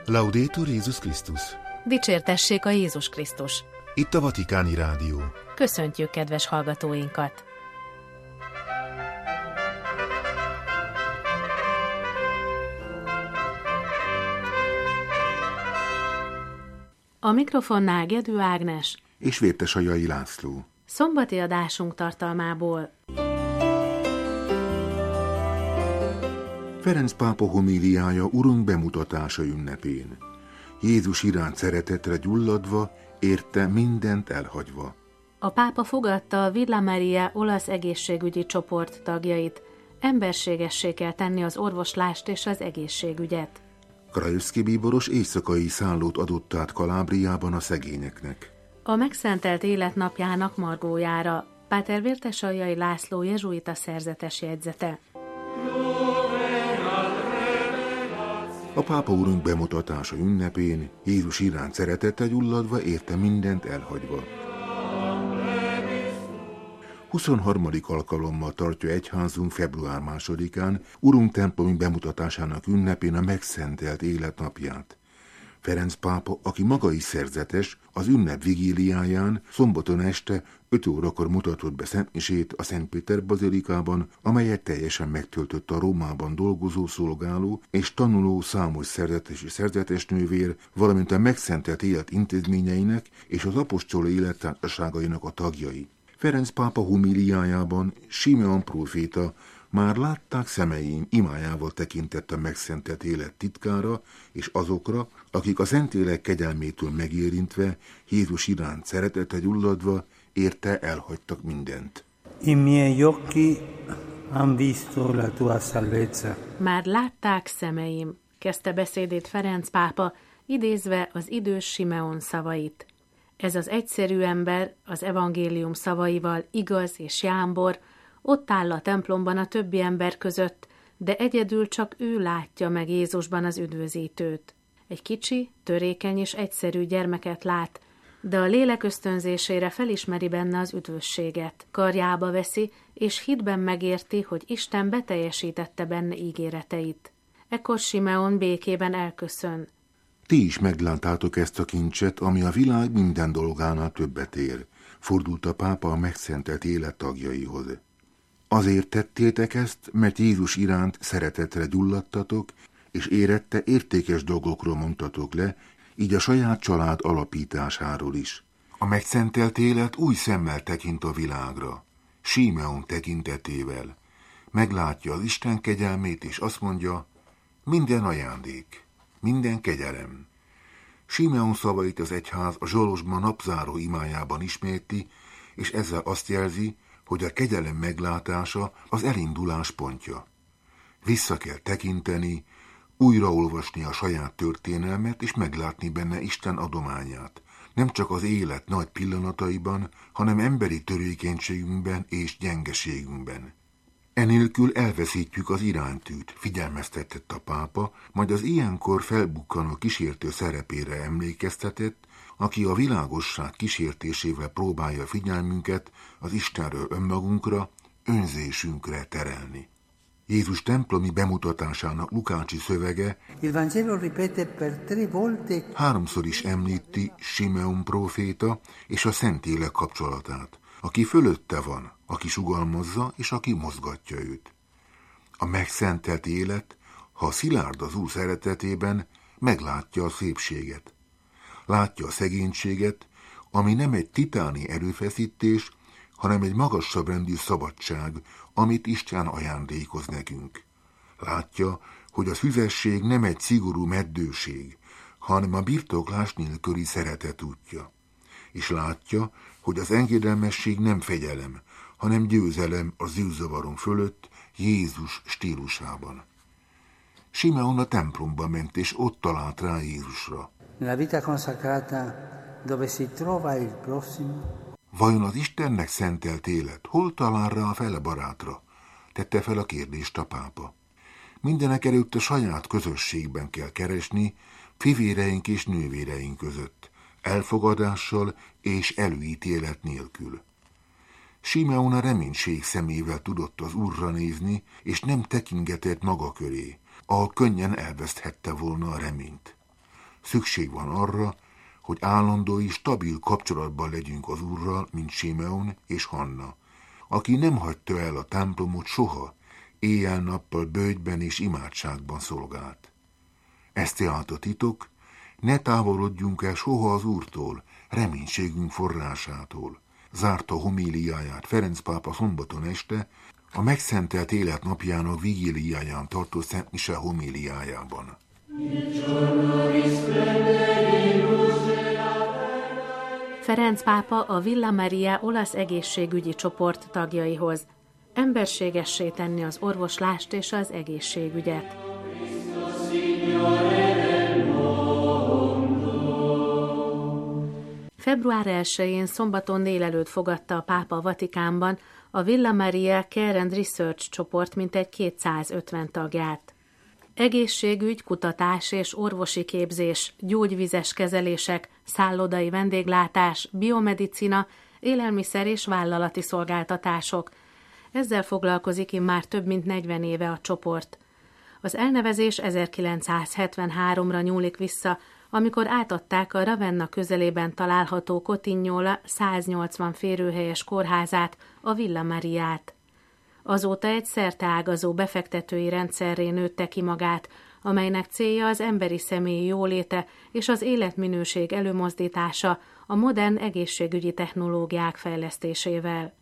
Laudetur Jézus Krisztus! Dicsértessék a Jézus Krisztus! Itt a Vatikáni Rádió. Köszöntjük kedves hallgatóinkat! A mikrofonnál Gedő Ágnes és Vértesajai László. Szombati adásunk tartalmából. Ferenc pápa homíliája Urunk bemutatása ünnepén. Jézus iránt szeretetre gyulladva, érte mindent elhagyva. A pápa fogadta a Villa Maria olasz egészségügyi csoport tagjait. Emberségessé kell tenni az orvoslást és az egészségügyet. Krajewski bíboros éjszakai szállót adott át Kalábriában a szegényeknek. A megszentelt életnapjának margójára Páter Vértesajai László jezsuita szerzetes jegyzete. A pápa Urunk bemutatása ünnepén Jézus iránt szeretettel gyulladva, érte mindent elhagyva. 23. alkalommal tartja egyházunk február 2-án Urunk templomi bemutatásának ünnepén a megszentelt életnapját. Ferenc pápa, aki maga is szerzetes, az ünnep vigíliáján szombaton este 5 órakor mutatott be szentmisét a Szent Péter bazilikában, amelyet teljesen megtöltött a Rómában dolgozó, szolgáló és tanuló számos szerzetes és szerzetesnővér, valamint a megszentelt élet intézményeinek és az apostoli élettársaságainak a tagjai. Ferenc pápa homíliájában Simeon próféta már látták szemeim imájával tekintett a megszentelt élet titkára és azokra, akik a Szentlélek kegyelmétől megérintve, Jézus iránt szeretetre gyulladva, érte elhagytak mindent. I miei occhi han visto la tua salvezza. Már látták szemeim, kezdte beszédét Ferenc pápa, idézve az idős Simeon szavait. Ez az egyszerű ember az evangélium szavaival igaz és jámbor, ott áll a templomban a többi ember között, de egyedül csak ő látja meg Jézusban az üdvözítőt. Egy kicsi, törékeny és egyszerű gyermeket lát, de a lélek ösztönzésére felismeri benne az üdvösséget. Karjába veszi, és hitben megérti, hogy Isten beteljesítette benne ígéreteit. Ekkor Simeon békében elköszön. Ti is megláttátok ezt a kincset, ami a világ minden dolgánál többet ér, fordult a pápa a megszentelt élet tagjaihoz. Azért tettétek ezt, mert Jézus iránt szeretetre gyulladtatok, és érette értékes dolgokról mondtatok le, így a saját család alapításáról is. A megszentelt élet új szemmel tekint a világra, Simeon tekintetével. Meglátja az Isten kegyelmét, és azt mondja, minden ajándék, minden kegyelem. Simeon szavait az egyház a Zsolozsma napzáró imájában ismétli, és ezzel azt jelzi, hogy a kegyelem meglátása az elindulás pontja. Vissza kell tekinteni, újraolvasni a saját történelmet, és meglátni benne Isten adományát. Nem csak az élet nagy pillanataiban, hanem emberi törékenységünkben és gyengeségünkben. Enélkül elveszítjük az iránytűt, figyelmeztetett a pápa, majd az ilyenkor felbukkanó kísértő szerepére emlékeztetett, aki a világosság kísértésével próbálja figyelmünket az Istenről önmagunkra, önzésünkre terelni. Jézus templomi bemutatásának lukácsi szövege háromszor is említi Simeon próféta és a Szentlélek kapcsolatát, aki fölötte van, aki sugalmazza és aki mozgatja őt. A megszentelt élet, ha szilárd az Úr szeretetében, meglátja a szépséget. Látja a szegénységet, ami nem egy titáni erőfeszítés, hanem egy magasabb rendű szabadság, amit Isten ajándékoz nekünk. Látja, hogy a szüzesség nem egy szigorú meddőség, hanem a birtoklás nélküli szeretet útja. És látja, hogy az engedelmesség nem fegyelem, hanem győzelem a zűrzavaron fölött Jézus stílusában. Simeon a templomba ment, és ott talált rá Jézusra. Vajon az Istennek szentelt élet hol talál rá a fele barátra? Tette fel a kérdést a pápa. Mindenek előtt a saját közösségben kell keresni, fivéreink és nővéreink között, elfogadással és előítélet nélkül. Simeon a reménység szemével tudott az Úrra nézni, és nem tekingetett maga köré, ahol könnyen elveszthette volna a reményt. Szükség van arra, hogy állandó és stabil kapcsolatban legyünk az Úrral, mint Simeon és Hanna, aki nem hagyta el a templomot soha, éjjel-nappal böjtben és imádságban szolgált. Ez tehát a titok, ne távolodjunk el soha az Úrtól, reménységünk forrásától. Zárta homíliáját Ferenc pápa szombaton este, a megszentelt élet napjának vigíliáján tartó Szent Mise homíliájában. Ferenc pápa a Villa Maria olasz egészségügyi csoport tagjaihoz. Emberségessé tenni az orvoslást és az egészségügyet. Február 1-én szombaton délelőtt fogadta a pápa a Vatikánban a Villa Maria Care and Research csoport mintegy 250 tagját. Egészségügy, kutatás és orvosi képzés, gyógyvizes kezelések, szállodai vendéglátás, biomedicina, élelmiszer és vállalati szolgáltatások. Ezzel foglalkozik immár több mint 40 éve a csoport. Az elnevezés 1973-ra nyúlik vissza, amikor átadták a Ravenna közelében található Cotignola 180 férőhelyes kórházát, a Villa Mariát. Azóta egy szerteágazó befektetői rendszerré nőtte ki magát, amelynek célja az emberi személy jóléte és az életminőség előmozdítása a modern egészségügyi technológiák fejlesztésével.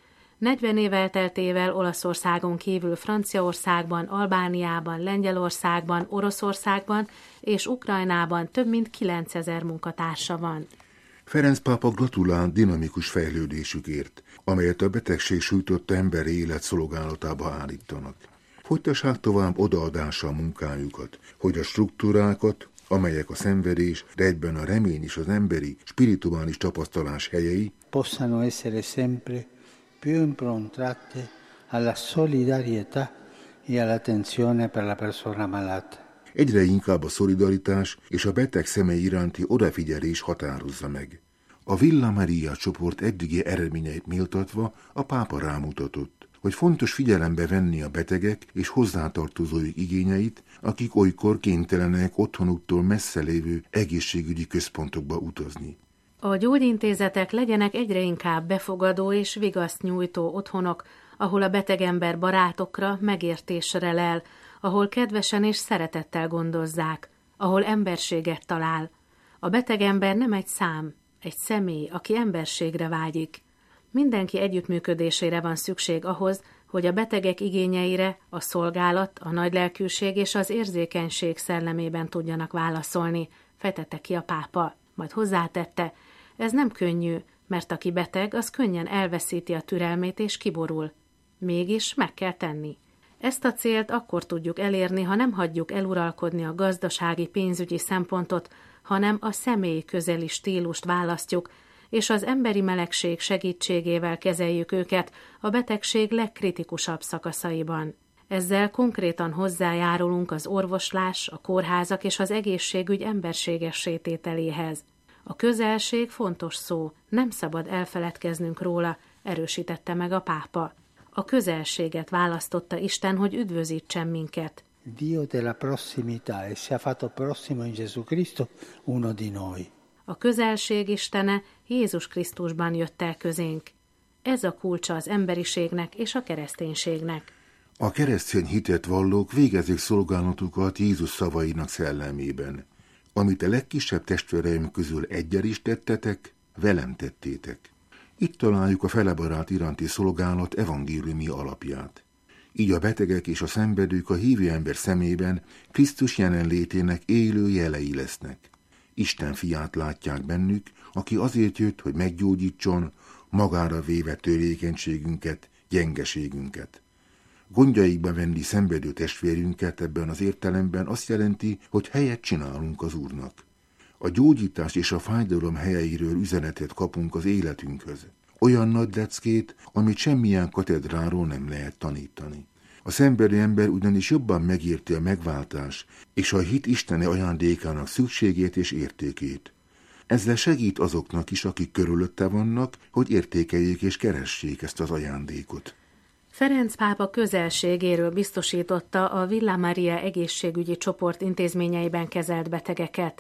40 év elteltével Olaszországon kívül Franciaországban, Albániában, Lengyelországban, Oroszországban és Ukrajnában több mint 9000 munkatársa van. Ferenc pápa gratulál dinamikus fejlődésükért, amelyet a betegség sújtotta emberi élet szolgálatába állítanak. Folytassák tovább odaadással munkájukat, hogy a struktúrákat, amelyek a szenvedés, de egyben a remény és az emberi, spirituális tapasztalás helyei, possano essere sempre più improntate alla solidarietà e all'attenzione per la persona malata. Egyre inkább a szolidaritás és a beteg személy iránti odafigyelés határozza meg. A Villa Maria csoport eddigi eredményeit méltatva a pápa rámutatott, hogy fontos figyelembe venni a betegek és hozzátartozóik igényeit, akik olykor kénytelenek otthonuktól messze lévő egészségügyi központokba utazni. A gyógyintézetek legyenek egyre inkább befogadó és vigaszt nyújtó otthonok, ahol a betegember barátokra, megértésre lel, ahol kedvesen és szeretettel gondozzák, ahol emberséget talál. A betegember nem egy szám, egy személy, aki emberségre vágyik. Mindenki együttműködésére van szükség ahhoz, hogy a betegek igényeire a szolgálat, a nagylelkűség és az érzékenység szellemében tudjanak válaszolni, fejtette ki a pápa. Majd hozzátette, ez nem könnyű, mert aki beteg, az könnyen elveszíti a türelmét és kiborul. Mégis meg kell tenni. Ezt a célt akkor tudjuk elérni, ha nem hagyjuk eluralkodni a gazdasági, pénzügyi szempontot, hanem a személyi közeli stílust választjuk, és az emberi melegség segítségével kezeljük őket a betegség legkritikusabb szakaszaiban. Ezzel konkrétan hozzájárulunk az orvoslás, a kórházak és az egészségügy emberségessé tételéhez. A közelség fontos szó, nem szabad elfeledkeznünk róla, erősítette meg a pápa. A közelséget választotta Isten, hogy üdvözítsen minket. Dio della prossimità e si è fatto prossimo in Gesù Cristo uno di noi. A közelség Istene Jézus Krisztusban jött el közénk. Ez a kulcsa az emberiségnek és a kereszténységnek. A keresztény hitet vallók végezik szolgálatukat Jézus szavainak szellemében. Amit a legkisebb testvéreim közül eggyel is tettetek, velem tettétek. Itt találjuk a felebarát iránti szolgálat evangéliumi alapját. Így a betegek és a szenvedők a hívő ember szemében Krisztus jelenlétének élő jelei lesznek. Isten fiát látják bennük, aki azért jött, hogy meggyógyítson, magára véve törékenységünket, gyengeségünket. Gondjaikba venni szenvedő testvérünket ebben az értelemben azt jelenti, hogy helyet csinálunk az Úrnak. A gyógyítás és a fájdalom helyeiről üzenetet kapunk az életünkhöz. Olyan nagy leckét, amit semmilyen katedráról nem lehet tanítani. A szenvedő ember ugyanis jobban megérti a megváltás és a hit isteni ajándékának szükségét és értékét. Ezzel segít azoknak is, akik körülötte vannak, hogy értékeljék és keressék ezt az ajándékot. Ferenc pápa közelségéről biztosította a Villa Maria egészségügyi csoport intézményeiben kezelt betegeket.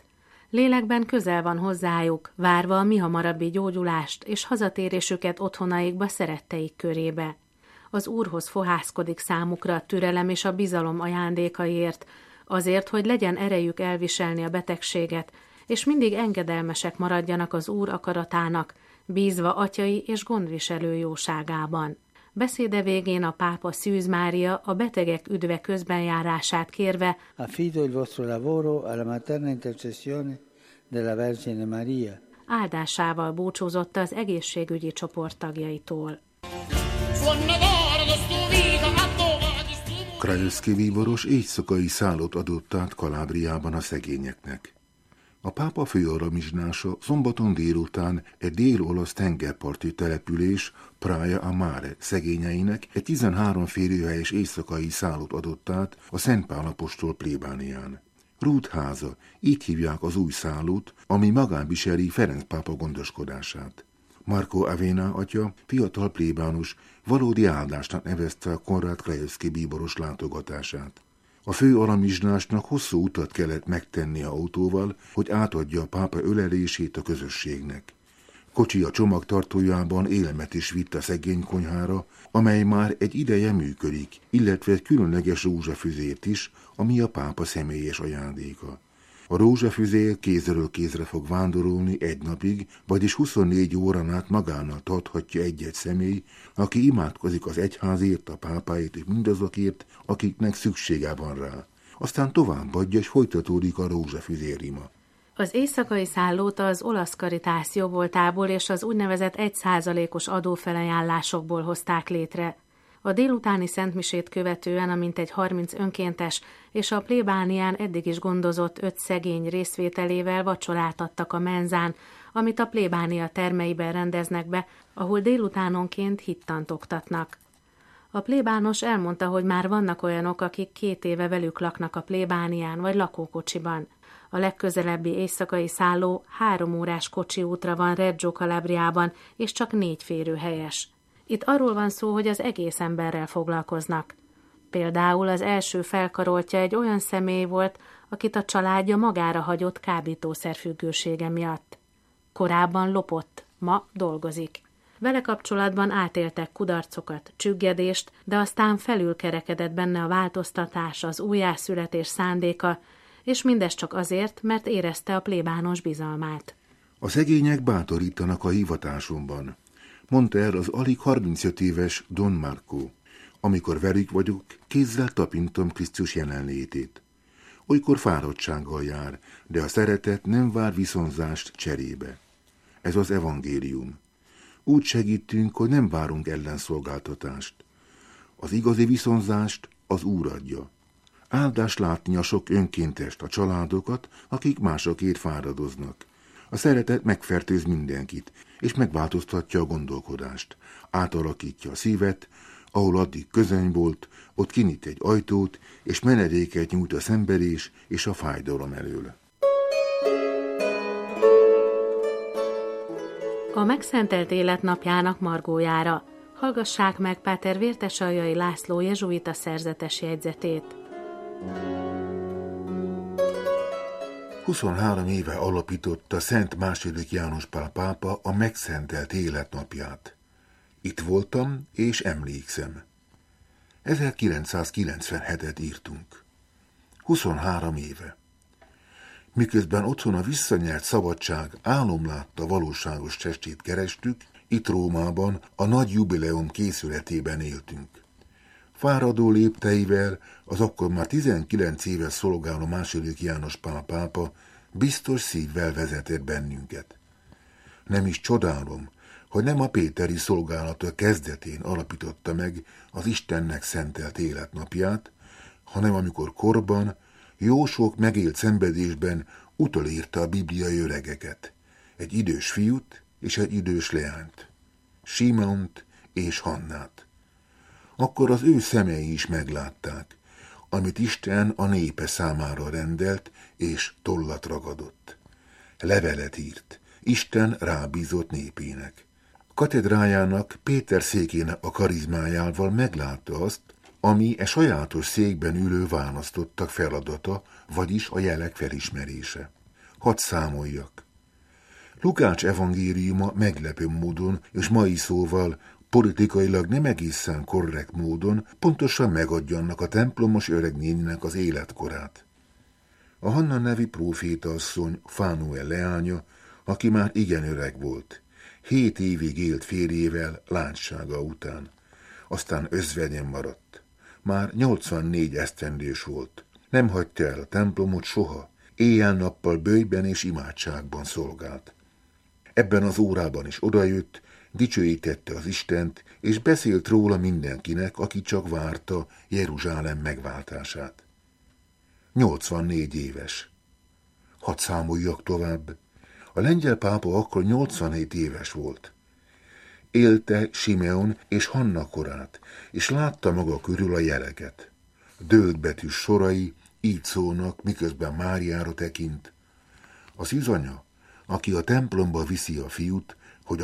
Lélekben közel van hozzájuk, várva a mihamarabbi gyógyulást és hazatérésüket otthonaikba szeretteik körébe. Az Úrhoz fohászkodik számukra a türelem és a bizalom ajándékaiért, azért, hogy legyen erejük elviselni a betegséget, és mindig engedelmesek maradjanak az Úr akaratának, bízva atyai és gondviselő jóságában. Beszéde végén a pápa Szűz Mária a betegek üdve közbenjárását kérve: Affido il vostro lavoro alla materna intercessione della Vergine Maria. Áldásával búcsúzott az egészségügyi csoport tagjaitól. Krajewski bíboros éjszakai szállót adott át Kalábriában a szegényeknek. A pápa főaramizsnása szombaton délután egy dél-olasz tengerparti település Praia a Mare szegényeinek egy 13 férőhelyes éjszakai szállót adott át a Szent Pál apostol plébánián. Ruth háza, így hívják az új szállót, ami magán viseli Ferenc pápa gondoskodását. Marco Avena atya, fiatal plébános, valódi áldásnak nevezte a Konrád Krajewski bíboros látogatását. A fő aramizsnásnak hosszú utat kellett megtennie autóval, hogy átadja a pápa ölelését a közösségnek. Kocsija csomagtartójában élelmet is vitt a szegény konyhára, amely már egy ideje működik, illetve egy különleges rózsafüzért is, ami a pápa személyes ajándéka. A rózsafüzér kézről kézre fog vándorolni egy napig, vagyis 24 órán át magánál tarthatja egy-egy személy, aki imádkozik az egyházért, a pápáért és mindazokért, akiknek szüksége van rá. Aztán továbbadja, és folytatódik a rózsafüzérima. Az éjszakai szállót az olasz Caritas jóvoltából és az úgynevezett 1%-os adófelajánlásokból hozták létre. A délutáni szentmisét követően a mintegy 30 önkéntes és a plébánián eddig is gondozott 5 szegény részvételével vacsorát adtak a menzán, amit a plébánia termeiben rendeznek be, ahol délutánonként hittant oktatnak. A plébános elmondta, hogy már vannak olyanok, akik 2 éve velük laknak a plébánián vagy lakókocsiban. A legközelebbi éjszakai szálló 3 órás kocsi útra van Reggio Calabriában, és csak 4 férőhelyes. Itt arról van szó, hogy az egész emberrel foglalkoznak. Például az első felkaroltja egy olyan személy volt, akit a családja magára hagyott kábítószerfüggősége miatt. Korábban lopott, ma dolgozik. Vele kapcsolatban átéltek kudarcokat, csüggedést, de aztán felülkerekedett benne a változtatás, az újjászületés szándéka, és mindez csak azért, mert érezte a plébános bizalmát. A szegények bátorítanak a hivatásomban, mondta el az alig 35 éves Don Marco. Amikor velük vagyok, kézzel tapintom Krisztus jelenlétét. Olykor fáradtsággal jár, de a szeretet nem vár viszonzást cserébe. Ez az evangélium. Úgy segítünk, hogy nem várunk ellenszolgáltatást. Az igazi viszonzást az Úr adja. Áldás látni a sok önkéntest, a családokat, akik másokért fáradoznak. A szeretet megfertőz mindenkit, és megváltoztatja a gondolkodást. Átalakítja a szívet, ahol addig közöny volt, ott kinyit egy ajtót, és menedéket nyújt a szenvedés és a fájdalom elől. A megszentelt életnapjának margójára hallgassák meg Páter Vértesaljai László jezsuita szerzetes jegyzetét. 23 éve alapította Szent II. János Pál pápa a megszentelt életnapját. Itt voltam, és emlékszem. 1997-et írtunk. 23 éve. Miközben otthon a visszanyert szabadság álomlátta valóságos testét kerestük, itt Rómában a nagy jubileum készületében éltünk. Fáradó lépteivel az akkor már 19 éves szolgáló II. János Pál pápa biztos szívvel vezetett bennünket. Nem is csodálom, hogy nem a péteri szolgálata kezdetén alapította meg az Istennek szentelt életnapját, hanem amikor korban, jó sok megélt szenvedésben utolérte a bibliai öregeket, egy idős fiút és egy idős leányt, Simont és Hannát. Akkor az ő szemei is meglátták, amit Isten a népe számára rendelt, és tollat ragadott. Levelet írt, Isten rábízott népének. Katedrájának, Péter székének a karizmájával meglátta azt, ami e sajátos székben ülő választottak feladata, vagyis a jelek felismerése. Hadd számoljak. Lukács evangéliuma meglepő módon, és mai szóval politikailag nem egészen korrekt módon pontosan megadja annak a templomos öregnéninek az életkorát. A Hanna nevi prófétaasszony Fánuel leánya, aki már igen öreg volt. 7 évig élt férjével lánysága után. Aztán özvegyen maradt. Már 84 esztendős volt. Nem hagyta el a templomot soha. Éjjel-nappal böjben és imádságban szolgált. Ebben az órában is odajött, dicsőítette az Istent, és beszélt róla mindenkinek, aki csak várta Jeruzsálem megváltását. 84 éves. Hadd számoljak tovább. A lengyel pápa akkor 87 éves volt. Élte Simeon és Hanna korát, és látta maga körül a jeleket. Dőlt betűs sorai így szólnak, miközben Máriára tekint. Az szűzanya, aki a templomba viszi a fiút, hogy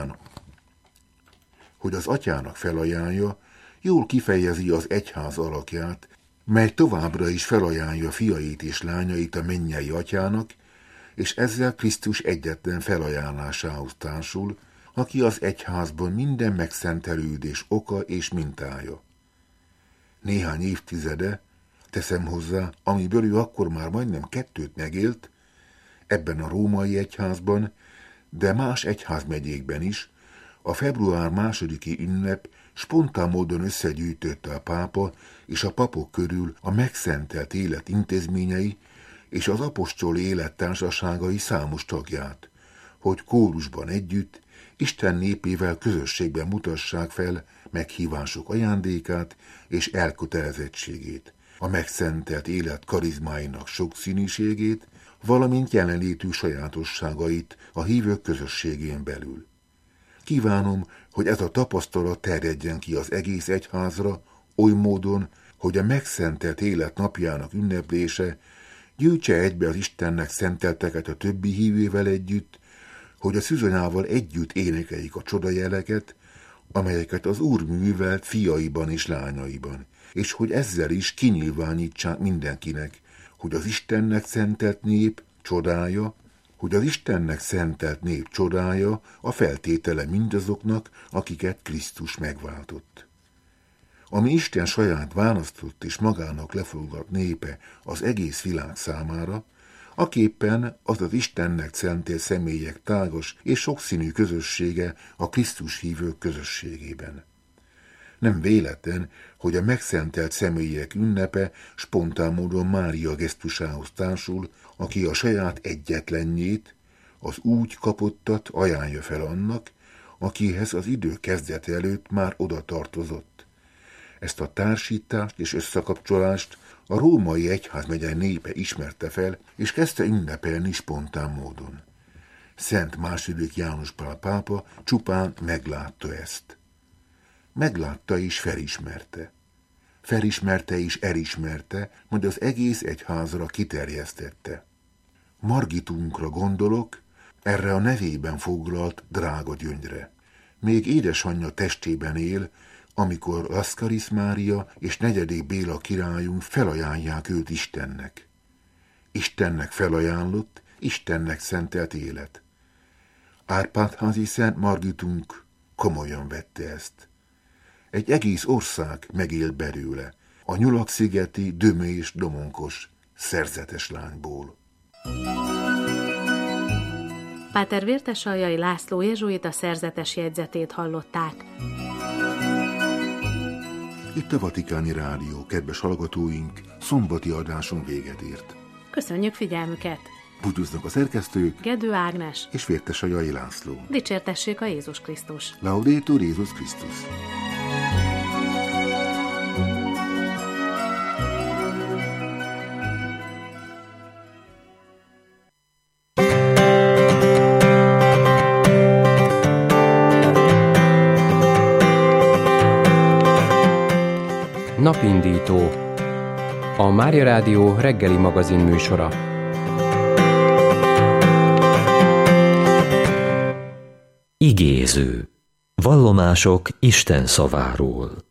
az atyának felajánlja, jól kifejezi az egyház alakját, mely továbbra is felajánlja fiait és lányait a mennyei atyának, és ezzel Krisztus egyetlen felajánlásához társul, aki az egyházban minden megszentelődés oka és mintája. Néhány évtizede, teszem hozzá, amiből ő akkor már majdnem 2 megélt, ebben a római egyházban, de más egyházmegyékben is, a február 2. ünnep spontán módon összegyűjtötte a pápa és a papok körül a megszentelt élet intézményei és az apostol élet társaságai számos tagját, hogy kórusban együtt Isten népével közösségben mutassák fel meghívások ajándékát és elkötelezettségét, a megszentelt élet karizmáinak sokszínűségét, valamint jelenlétű sajátosságait a hívők közösségén belül. Kívánom, hogy ez a tapasztalat terjedjen ki az egész egyházra, oly módon, hogy a megszentelt élet napjának ünneplése gyűjtse egybe az Istennek szentelteket a többi hívővel együtt, hogy a szűzanyával együtt énekeljék a csodajeleket, amelyeket az Úr művelt fiaiban és lányaiban, és hogy ezzel is kinyilvánítsák mindenkinek, hogy az Istennek szentelt nép csodája, a feltétele mindazoknak, akiket Krisztus megváltott. Ami Isten saját választott és magának lefogadt népe az egész világ számára, aképpen az az Istennek szentelt személyek tágas és sokszínű közössége a Krisztus hívők közösségében. Nem véletlen, hogy a megszentelt személyek ünnepe spontán módon Mária gesztusához társul, aki a saját egyetlenjét, az úgy kapottat ajánlja fel annak, akihez az idő kezdete előtt már oda tartozott. Ezt a társítást és összekapcsolást a római egyházmegye népe ismerte fel, és kezdte ünnepelni spontán módon. Szent II. János Pál pápa csupán meglátta ezt. Meglátta és felismerte. Felismerte és elismerte, majd az egész egyházra kiterjesztette. Margitunkra gondolok, erre a nevében foglalt drága gyöngyre. Még édesanyja testében él, amikor Lascaris Mária és 4. Béla királyunk felajánlják őt Istennek. Istennek felajánlott, Istennek szentelt élet. Árpád-házi Szent Margitunk komolyan vette ezt. Egy egész ország megélt belőle, a Nyulak-szigeti Dömés Domonkos szerzetes lányból. Páter Vértesaljai László jezsuita szerzetes jegyzetét hallották. Itt a Vatikáni Rádió, kedves hallgatóink, szombati adáson véget ért. Köszönjük figyelmüket! Búcsúznak a szerkesztők, Gedő Ágnes és Vértesaljai László. Dicsértessék a Jézus Krisztus! Laudetur Jézus Krisztus! Napindító, a Mária Rádió reggeli magazin műsora. Igéző. Vallomások Isten szaváról.